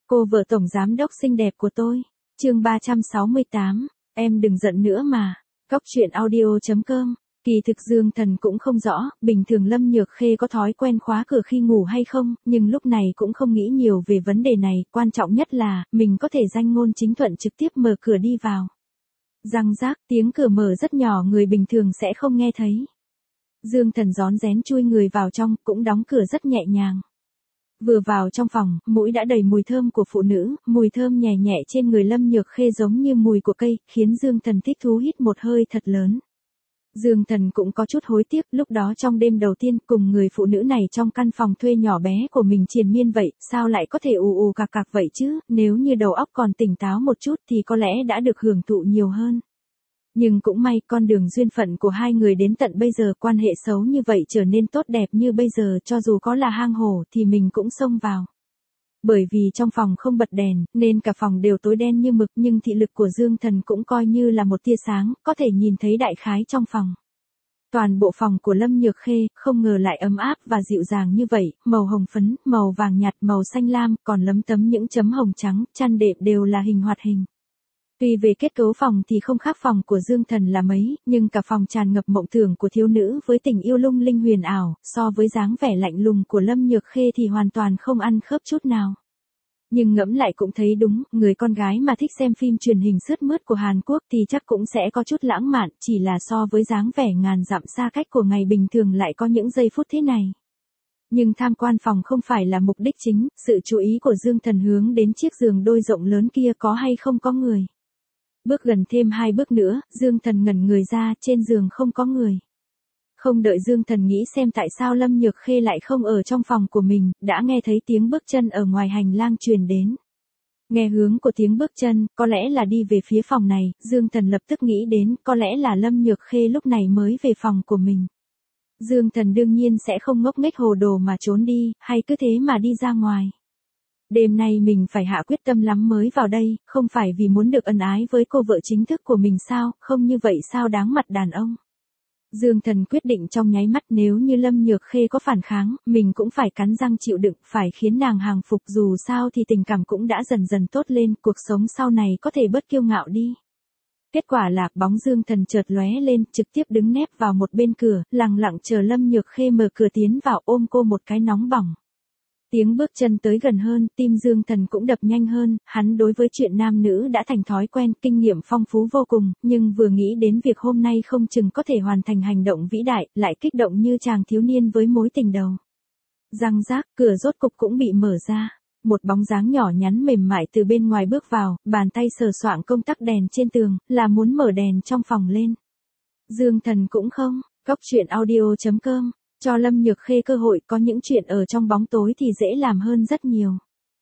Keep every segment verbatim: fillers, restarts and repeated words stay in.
Cô vợ tổng giám đốc xinh đẹp của tôi. Chương ba trăm sáu mươi tám, em đừng giận nữa mà. Cóc truyện audio chấm com. Kỳ thực Dương Thần cũng không rõ, bình thường Lâm Nhược Khê có thói quen khóa cửa khi ngủ hay không, nhưng lúc này cũng không nghĩ nhiều về vấn đề này, quan trọng nhất là, mình có thể danh ngôn chính thuận trực tiếp mở cửa đi vào. Răng rác, tiếng cửa mở rất nhỏ, người bình thường sẽ không nghe thấy. Dương Thần rón rén chui người vào trong, cũng đóng cửa rất nhẹ nhàng. Vừa vào trong phòng, mũi đã đầy mùi thơm của phụ nữ, mùi thơm nhẹ nhẹ trên người Lâm Nhược Khê giống như mùi của cây, khiến Dương Thần thích thú hít một hơi thật lớn. Dương Thần cũng có chút hối tiếc, lúc đó trong đêm đầu tiên cùng người phụ nữ này trong căn phòng thuê nhỏ bé của mình triền miên vậy, sao lại có thể ù ù cạc cạc vậy chứ, nếu như đầu óc còn tỉnh táo một chút thì có lẽ đã được hưởng thụ nhiều hơn. Nhưng cũng may, con đường duyên phận của hai người đến tận bây giờ, quan hệ xấu như vậy trở nên tốt đẹp như bây giờ, cho dù có là hang hổ thì mình cũng xông vào. Bởi vì trong phòng không bật đèn, nên cả phòng đều tối đen như mực, nhưng thị lực của Dương Thần cũng coi như là một tia sáng, có thể nhìn thấy đại khái trong phòng. Toàn bộ phòng của Lâm Nhược Khê, không ngờ lại ấm áp và dịu dàng như vậy, màu hồng phấn, màu vàng nhạt, màu xanh lam, còn lấm tấm những chấm hồng trắng, chăn đệm đều là hình hoạt hình. Tuy về kết cấu phòng thì không khác phòng của Dương Thần là mấy, nhưng cả phòng tràn ngập mộng tưởng của thiếu nữ với tình yêu lung linh huyền ảo, so với dáng vẻ lạnh lùng của Lâm Nhược Khê thì hoàn toàn không ăn khớp chút nào. Nhưng ngẫm lại cũng thấy đúng, người con gái mà thích xem phim truyền hình sướt mướt của Hàn Quốc thì chắc cũng sẽ có chút lãng mạn, chỉ là so với dáng vẻ ngàn dặm xa cách của ngày bình thường lại có những giây phút thế này. Nhưng tham quan phòng không phải là mục đích chính, sự chú ý của Dương Thần hướng đến chiếc giường đôi rộng lớn kia có hay không có người. Bước gần thêm hai bước nữa, Dương Thần ngẩn người ra, trên giường không có người. Không đợi Dương Thần nghĩ xem tại sao Lâm Nhược Khê lại không ở trong phòng của mình, đã nghe thấy tiếng bước chân ở ngoài hành lang truyền đến. Nghe hướng của tiếng bước chân, có lẽ là đi về phía phòng này, Dương Thần lập tức nghĩ đến, có lẽ là Lâm Nhược Khê lúc này mới về phòng của mình. Dương Thần đương nhiên sẽ không ngốc nghếch hồ đồ mà trốn đi, hay cứ thế mà đi ra ngoài. Đêm nay mình phải hạ quyết tâm lắm mới vào đây, không phải vì muốn được ân ái với cô vợ chính thức của mình sao, không như vậy sao đáng mặt đàn ông. Dương Thần quyết định trong nháy mắt, nếu như Lâm Nhược Khê có phản kháng, mình cũng phải cắn răng chịu đựng, phải khiến nàng hàng phục, dù sao thì tình cảm cũng đã dần dần tốt lên, cuộc sống sau này có thể bớt kiêu ngạo đi. Kết quả là, bóng Dương Thần chợt lóe lên, trực tiếp đứng nép vào một bên cửa, lặng lặng chờ Lâm Nhược Khê mở cửa tiến vào, ôm cô một cái nóng bỏng. Tiếng bước chân tới gần hơn, tim Dương Thần cũng đập nhanh hơn, hắn đối với chuyện nam nữ đã thành thói quen, kinh nghiệm phong phú vô cùng, nhưng vừa nghĩ đến việc hôm nay không chừng có thể hoàn thành hành động vĩ đại, lại kích động như chàng thiếu niên với mối tình đầu. Răng rác, cửa rốt cục cũng bị mở ra. Một bóng dáng nhỏ nhắn mềm mại từ bên ngoài bước vào, bàn tay sờ soạng công tắc đèn trên tường, là muốn mở đèn trong phòng lên. Dương Thần cũng không, cóc truyện audio chấm com. Cho Lâm Nhược Khê cơ hội, có những chuyện ở trong bóng tối thì dễ làm hơn rất nhiều.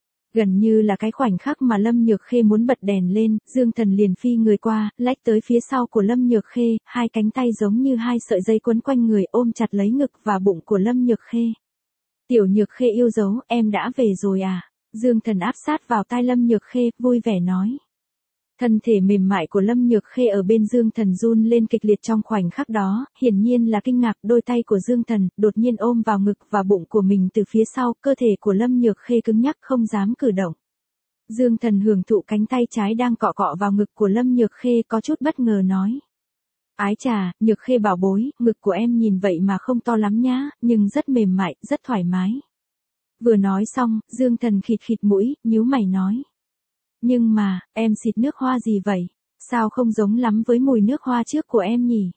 Gần như là cái khoảnh khắc mà Lâm Nhược Khê muốn bật đèn lên, Dương Thần liền phi người qua, lách tới phía sau của Lâm Nhược Khê, hai cánh tay giống như hai sợi dây quấn quanh người ôm chặt lấy ngực và bụng của Lâm Nhược Khê. Tiểu Nhược Khê yêu dấu, em đã về rồi à? Dương Thần áp sát vào tai Lâm Nhược Khê, vui vẻ nói. Thân thể mềm mại của Lâm Nhược Khê ở bên Dương Thần run lên kịch liệt trong khoảnh khắc đó, hiển nhiên là kinh ngạc, đôi tay của Dương Thần đột nhiên ôm vào ngực và bụng của mình từ phía sau, cơ thể của Lâm Nhược Khê cứng nhắc không dám cử động. Dương Thần hưởng thụ cánh tay trái đang cọ cọ vào ngực của Lâm Nhược Khê, có chút bất ngờ nói. Ái chà, Nhược Khê bảo bối, ngực của em nhìn vậy mà không to lắm nhá, nhưng rất mềm mại, rất thoải mái. Vừa nói xong, Dương Thần khịt khịt mũi, nhíu mày nói. Nhưng mà, em xịt nước hoa gì vậy? Sao không giống lắm với mùi nước hoa trước của em nhỉ?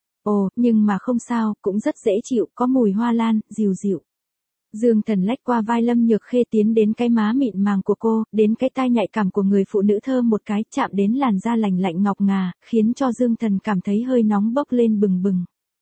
Ồ, nhưng mà không sao, cũng rất dễ chịu, có mùi hoa lan, dịu dịu. Dương Thần lách qua vai Lâm Nhược Khê tiến đến cái má mịn màng của cô, đến cái tai nhạy cảm của người phụ nữ thơm một cái, chạm đến làn da lành lạnh ngọc ngà, khiến cho Dương Thần cảm thấy hơi nóng bốc lên bừng bừng.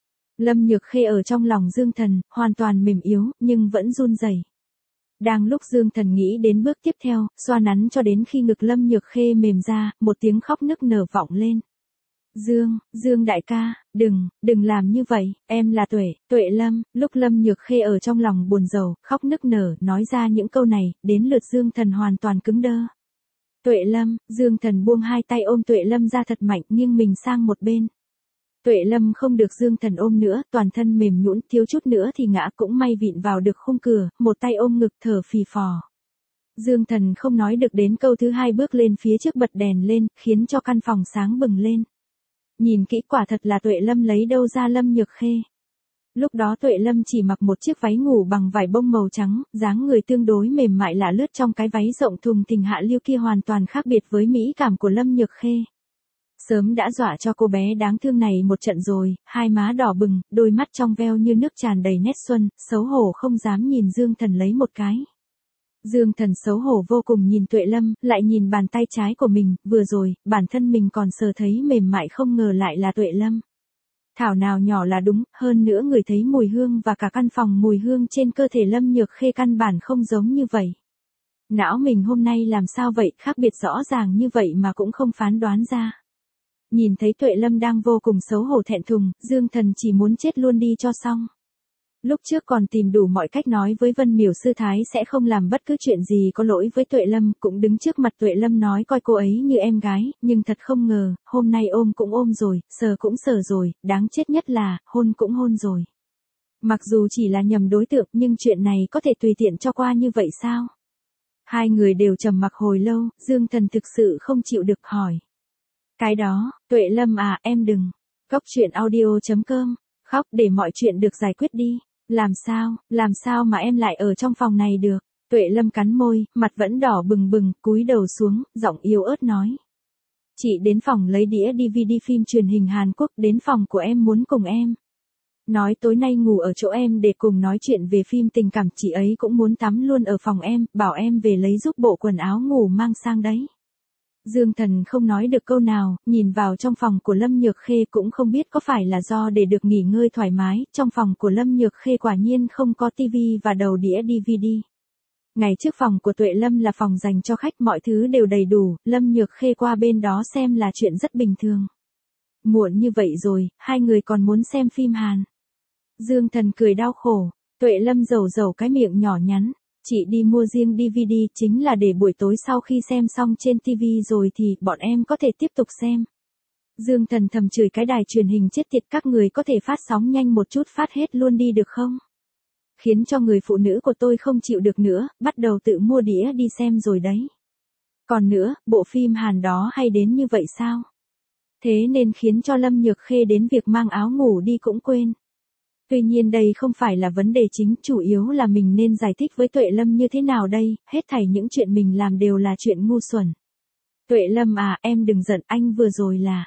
Lâm Nhược Khê ở trong lòng Dương Thần, hoàn toàn mềm yếu, nhưng vẫn run rẩy. Đang lúc Dương Thần nghĩ đến bước tiếp theo, xoa nắn cho đến khi ngực Lâm Nhược Khê mềm ra, một tiếng khóc nức nở vọng lên. Dương, Dương đại ca, đừng, đừng làm như vậy, em là Tuệ, Tuệ Lâm. Lúc Lâm Nhược Khê ở trong lòng buồn rầu, khóc nức nở, nói ra những câu này, đến lượt Dương Thần hoàn toàn cứng đơ. Tuệ Lâm, Dương Thần buông hai tay ôm Tuệ Lâm ra thật mạnh, nghiêng mình sang một bên. Tuệ Lâm không được Dương Thần ôm nữa, toàn thân mềm nhũn, thiếu chút nữa thì ngã, cũng may vịn vào được khung cửa, một tay ôm ngực thở phì phò. Dương Thần không nói được đến câu thứ hai bước lên phía trước bật đèn lên, khiến cho căn phòng sáng bừng lên. Nhìn kỹ quả thật là Tuệ Lâm lấy đâu ra Lâm Nhược Khê. Lúc đó Tuệ Lâm chỉ mặc một chiếc váy ngủ bằng vải bông màu trắng, dáng người tương đối mềm mại lạ lướt trong cái váy rộng thùng thình hạ lưu kia hoàn toàn khác biệt với mỹ cảm của Lâm Nhược Khê. Sớm đã dọa cho cô bé đáng thương này một trận rồi, hai má đỏ bừng, đôi mắt trong veo như nước tràn đầy nét xuân, xấu hổ không dám nhìn Dương Thần lấy một cái. Dương Thần xấu hổ vô cùng nhìn Tuệ Lâm, lại nhìn bàn tay trái của mình, vừa rồi, bản thân mình còn sờ thấy mềm mại không ngờ lại là Tuệ Lâm. Thảo nào nhỏ là đúng, hơn nữa người thấy mùi hương và cả căn phòng mùi hương trên cơ thể Lâm Nhược Khê căn bản không giống như vậy. Não mình hôm nay làm sao vậy, khác biệt rõ ràng như vậy mà cũng không phán đoán ra. Nhìn thấy Tuệ Lâm đang vô cùng xấu hổ thẹn thùng, Dương Thần chỉ muốn chết luôn đi cho xong. Lúc trước còn tìm đủ mọi cách nói với Vân Miểu Sư Thái sẽ không làm bất cứ chuyện gì có lỗi với Tuệ Lâm, cũng đứng trước mặt Tuệ Lâm nói coi cô ấy như em gái, nhưng thật không ngờ, hôm nay ôm cũng ôm rồi, sờ cũng sờ rồi, đáng chết nhất là, hôn cũng hôn rồi. Mặc dù chỉ là nhầm đối tượng nhưng chuyện này có thể tùy tiện cho qua như vậy sao? Hai người đều trầm mặc hồi lâu, Dương Thần thực sự không chịu được hỏi. Cái đó, Tuệ Lâm à, em đừng. Cốc truyện audio chấm com, khóc để mọi chuyện được giải quyết đi. Làm sao, làm sao mà em lại ở trong phòng này được? Tuệ Lâm cắn môi, mặt vẫn đỏ bừng bừng, cúi đầu xuống, giọng yếu ớt nói. Chị đến phòng lấy đĩa đê vê đê phim truyền hình Hàn Quốc, đến phòng của em muốn cùng em. Nói tối nay ngủ ở chỗ em để cùng nói chuyện về phim tình cảm, chị ấy cũng muốn tắm luôn ở phòng em, bảo em về lấy giúp bộ quần áo ngủ mang sang đấy. Dương Thần không nói được câu nào, nhìn vào trong phòng của Lâm Nhược Khê cũng không biết có phải là do để được nghỉ ngơi thoải mái, trong phòng của Lâm Nhược Khê quả nhiên không có tivi và đầu đĩa đê vê đê. Ngày trước phòng của Tuệ Lâm là phòng dành cho khách, mọi thứ đều đầy đủ, Lâm Nhược Khê qua bên đó xem là chuyện rất bình thường. Muộn như vậy rồi, hai người còn muốn xem phim Hàn. Dương Thần cười đau khổ, Tuệ Lâm rầu rầu cái miệng nhỏ nhắn. Chị đi mua riêng đê vê đê chính là để buổi tối sau khi xem xong trên tivi rồi thì bọn em có thể tiếp tục xem. Dương Thần thầm chửi cái đài truyền hình chết tiệt, các người có thể phát sóng nhanh một chút phát hết luôn đi được không? Khiến cho người phụ nữ của tôi không chịu được nữa, bắt đầu tự mua đĩa đi xem rồi đấy. Còn nữa, bộ phim Hàn đó hay đến như vậy sao? Thế nên khiến cho Lâm Nhược Khê đến việc mang áo ngủ đi cũng quên. Tuy nhiên đây không phải là vấn đề chính, chủ yếu là mình nên giải thích với Tuệ Lâm như thế nào đây, hết thảy những chuyện mình làm đều là chuyện ngu xuẩn. Tuệ Lâm à, em đừng giận, anh vừa rồi là...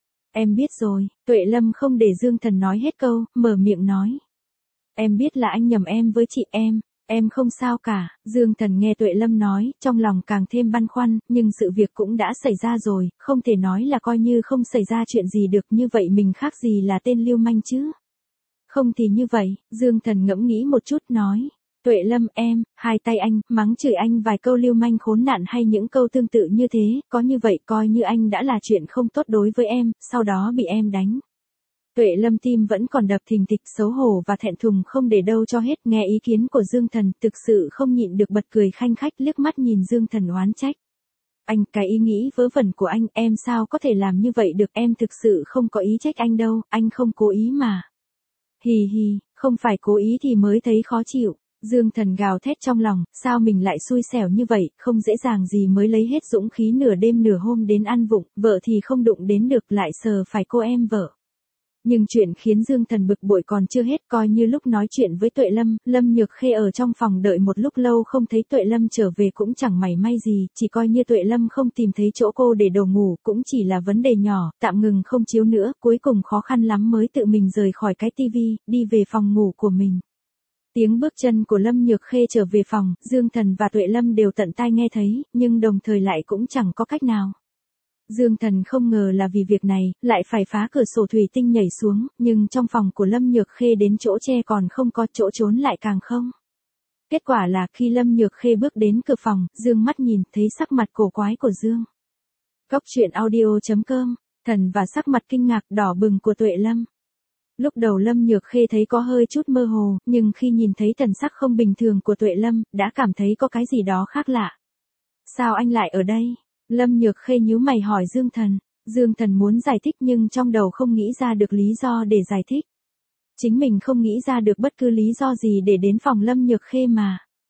Em biết rồi, Tuệ Lâm không để Dương Thần nói hết câu, mở miệng nói. Em biết là anh nhầm em với chị em, em không sao cả. Dương Thần nghe Tuệ Lâm nói, trong lòng càng thêm băn khoăn, nhưng sự việc cũng đã xảy ra rồi, không thể nói là coi như không xảy ra chuyện gì được, như vậy mình khác gì là tên lưu manh chứ. Không thì như vậy, Dương Thần ngẫm nghĩ một chút nói. Tuệ Lâm em, hai tay anh, mắng chửi anh vài câu lưu manh khốn nạn hay những câu tương tự như thế, có như vậy coi như anh đã là chuyện không tốt đối với em, sau đó bị em đánh. Tuệ Lâm tim vẫn còn đập thình thịch, xấu hổ và thẹn thùng không để đâu cho hết, nghe ý kiến của Dương Thần, thực sự không nhịn được bật cười khanh khách, liếc mắt nhìn Dương Thần oán trách. Anh, cái ý nghĩ vớ vẩn của anh, em sao có thể làm như vậy được, em thực sự không có ý trách anh đâu, anh không cố ý mà. Hì hì, không phải cố ý thì mới thấy khó chịu. Dương Thần gào thét trong lòng, sao mình lại xui xẻo như vậy, không dễ dàng gì mới lấy hết dũng khí nửa đêm nửa hôm đến ăn vụng, vợ thì không đụng đến được lại sờ phải cô em vợ. Nhưng chuyện khiến Dương Thần bực bội còn chưa hết, coi như lúc nói chuyện với Tuệ Lâm, Lâm Nhược Khê ở trong phòng đợi một lúc lâu không thấy Tuệ Lâm trở về cũng chẳng mảy may gì, chỉ coi như Tuệ Lâm không tìm thấy chỗ cô để đồ ngủ, cũng chỉ là vấn đề nhỏ, tạm ngừng không chiếu nữa, cuối cùng khó khăn lắm mới tự mình rời khỏi cái tivi, đi về phòng ngủ của mình. Tiếng bước chân của Lâm Nhược Khê trở về phòng, Dương Thần và Tuệ Lâm đều tận tai nghe thấy, nhưng đồng thời lại cũng chẳng có cách nào. Dương Thần không ngờ là vì việc này, lại phải phá cửa sổ thủy tinh nhảy xuống, nhưng trong phòng của Lâm Nhược Khê đến chỗ che còn không có, chỗ trốn lại càng không. Kết quả là khi Lâm Nhược Khê bước đến cửa phòng, Dương mắt nhìn, thấy sắc mặt cổ quái của Dương. Cốc truyện audio chấm com, thần và sắc mặt kinh ngạc đỏ bừng của Tuệ Lâm. Lúc đầu Lâm Nhược Khê thấy có hơi chút mơ hồ, nhưng khi nhìn thấy thần sắc không bình thường của Tuệ Lâm, đã cảm thấy có cái gì đó khác lạ. Sao anh lại ở đây? Lâm Nhược Khê nhíu mày hỏi Dương Thần. Dương Thần muốn giải thích nhưng trong đầu không nghĩ ra được lý do để giải thích. Chính mình không nghĩ ra được bất cứ lý do gì để đến phòng Lâm Nhược Khê mà.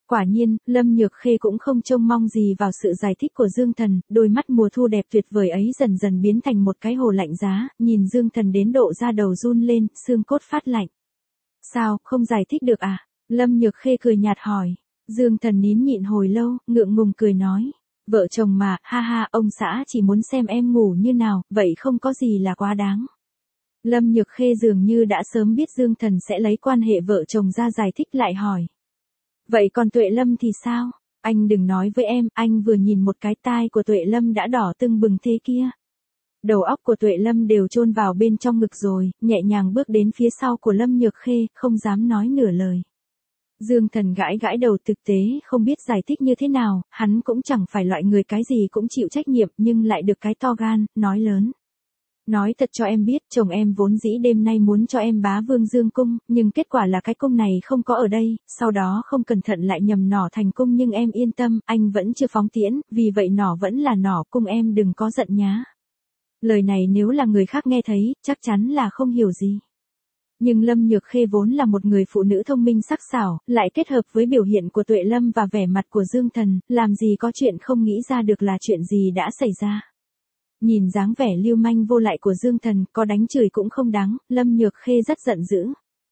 Quả nhiên, Lâm Nhược Khê cũng không trông mong gì vào sự giải thích của Dương Thần, đôi mắt mùa thu đẹp tuyệt vời ấy dần dần biến thành một cái hồ lạnh giá, nhìn Dương Thần đến độ da đầu run lên, xương cốt phát lạnh. Sao, không giải thích được à? Lâm Nhược Khê cười nhạt hỏi. Dương Thần nín nhịn hồi lâu, ngượng ngùng cười nói. Vợ chồng mà, ha ha, ông xã chỉ muốn xem em ngủ như nào, vậy không có gì là quá đáng. Lâm Nhược Khê dường như đã sớm biết Dương Thần sẽ lấy quan hệ vợ chồng ra giải thích lại hỏi. Vậy còn Tuệ Lâm thì sao? Anh đừng nói với em, anh vừa nhìn một cái tai của Tuệ Lâm đã đỏ tưng bừng thế kia. Đầu óc của Tuệ Lâm đều chôn vào bên trong ngực rồi, nhẹ nhàng bước đến phía sau của Lâm Nhược Khê, không dám nói nửa lời. Dương Thần gãi gãi đầu, thực tế không biết giải thích như thế nào, hắn cũng chẳng phải loại người cái gì cũng chịu trách nhiệm nhưng lại được cái to gan, nói lớn. Nói thật cho em biết, chồng em vốn dĩ đêm nay muốn cho em bá vương dương cung, nhưng kết quả là cái cung này không có ở đây, sau đó không cẩn thận lại nhầm nỏ thành cung, nhưng em yên tâm, anh vẫn chưa phóng tiễn, vì vậy nỏ vẫn là nỏ, cung em đừng có giận nhá. Lời này nếu là người khác nghe thấy, chắc chắn là không hiểu gì. Nhưng Lâm Nhược Khê vốn là một người phụ nữ thông minh sắc sảo, lại kết hợp với biểu hiện của Tuệ Lâm và vẻ mặt của Dương Thần, làm gì có chuyện không nghĩ ra được là chuyện gì đã xảy ra. Nhìn dáng vẻ lưu manh vô lại của Dương Thần, có đánh chửi cũng không đáng, Lâm Nhược Khê rất giận dữ.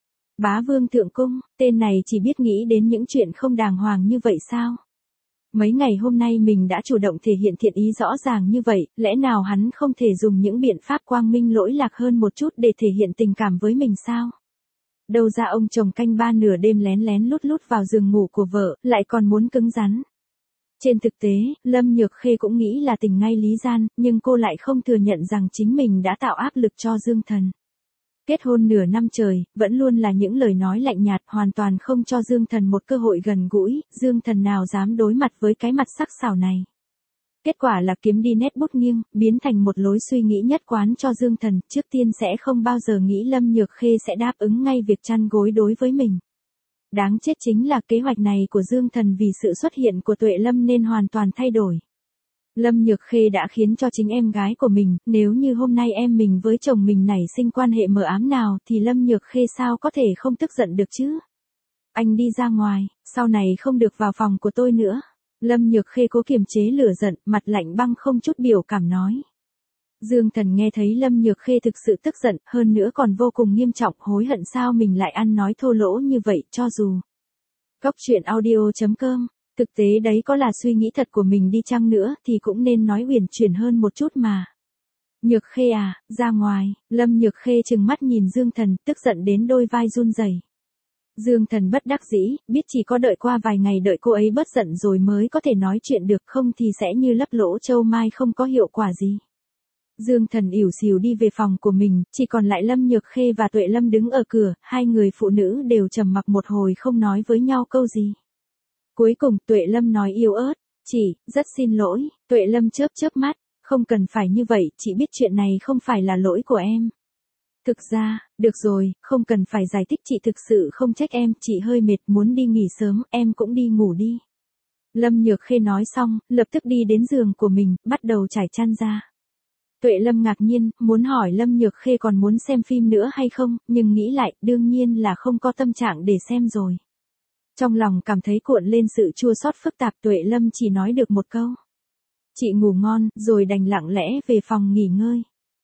Bá vương thượng cung, tên này chỉ biết nghĩ đến những chuyện không đàng hoàng như vậy sao? Mấy ngày hôm nay mình đã chủ động thể hiện thiện ý rõ ràng như vậy, lẽ nào hắn không thể dùng những biện pháp quang minh lỗi lạc hơn một chút để thể hiện tình cảm với mình sao? Đâu ra ông chồng canh ba nửa đêm lén lén lút lút vào giường ngủ của vợ, lại còn muốn cứng rắn. Trên thực tế, Lâm Nhược Khê cũng nghĩ là tình ngay lý gian, nhưng cô lại không thừa nhận rằng chính mình đã tạo áp lực cho Dương Thần. Kết hôn nửa năm trời, vẫn luôn là những lời nói lạnh nhạt, hoàn toàn không cho Dương Thần một cơ hội gần gũi, Dương Thần nào dám đối mặt với cái mặt sắc sảo này. Kết quả là kiếm đi nét bút nghiêng, biến thành một lối suy nghĩ nhất quán cho Dương Thần, trước tiên sẽ không bao giờ nghĩ Lâm Nhược Khê sẽ đáp ứng ngay việc chăn gối đối với mình. Đáng chết chính là kế hoạch này của Dương Thần vì sự xuất hiện của Tuệ Lâm nên hoàn toàn thay đổi. Lâm Nhược Khê đã khiến cho chính em gái của mình, nếu như hôm nay em mình với chồng mình nảy sinh quan hệ mờ ám nào thì Lâm Nhược Khê sao có thể không tức giận được chứ? Anh đi ra ngoài, sau này không được vào phòng của tôi nữa. Lâm Nhược Khê cố kiềm chế lửa giận, mặt lạnh băng không chút biểu cảm nói. Dương Thần nghe thấy Lâm Nhược Khê thực sự tức giận, hơn nữa còn vô cùng nghiêm trọng, hối hận sao mình lại ăn nói thô lỗ như vậy, cho dù. Góc truyện audio chấm com, thực tế đấy có là suy nghĩ thật của mình đi chăng nữa thì cũng nên nói uyển chuyển hơn một chút mà. Nhược Khê à, ra ngoài, Lâm Nhược Khê trừng mắt nhìn Dương Thần, tức giận đến đôi vai run rẩy. Dương Thần bất đắc dĩ, biết chỉ có đợi qua vài ngày đợi cô ấy bớt giận rồi mới có thể nói chuyện được, không thì sẽ như lấp lỗ châu mai không có hiệu quả gì. Dương Thần ỉu xìu đi về phòng của mình, chỉ còn lại Lâm Nhược Khê và Tuệ Lâm đứng ở cửa, hai người phụ nữ đều trầm mặc một hồi không nói với nhau câu gì. Cuối cùng Tuệ Lâm nói yếu ớt, chị, rất xin lỗi, Tuệ Lâm chớp chớp mắt, không cần phải như vậy, chị biết chuyện này không phải là lỗi của em. Thực ra, được rồi, không cần phải giải thích, chị thực sự không trách em, chị hơi mệt muốn đi nghỉ sớm, em cũng đi ngủ đi. Lâm Nhược Khê nói xong, lập tức đi đến giường của mình, bắt đầu trải chăn ra. Tuệ Lâm ngạc nhiên, muốn hỏi Lâm Nhược Khê còn muốn xem phim nữa hay không, nhưng nghĩ lại, đương nhiên là không có tâm trạng để xem rồi. Trong lòng cảm thấy cuộn lên sự chua xót phức tạp, Tuệ Lâm chỉ nói được một câu. Chị ngủ ngon, rồi đành lặng lẽ về phòng nghỉ ngơi.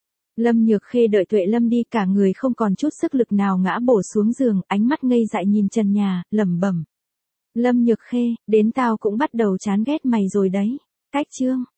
Lâm Nhược Khê đợi Tuệ Lâm đi cả người không còn chút sức lực nào ngã bổ xuống giường, ánh mắt ngây dại nhìn trần nhà, lẩm bẩm. Lâm Nhược Khê, đến tao cũng bắt đầu chán ghét mày rồi đấy. Cách chương.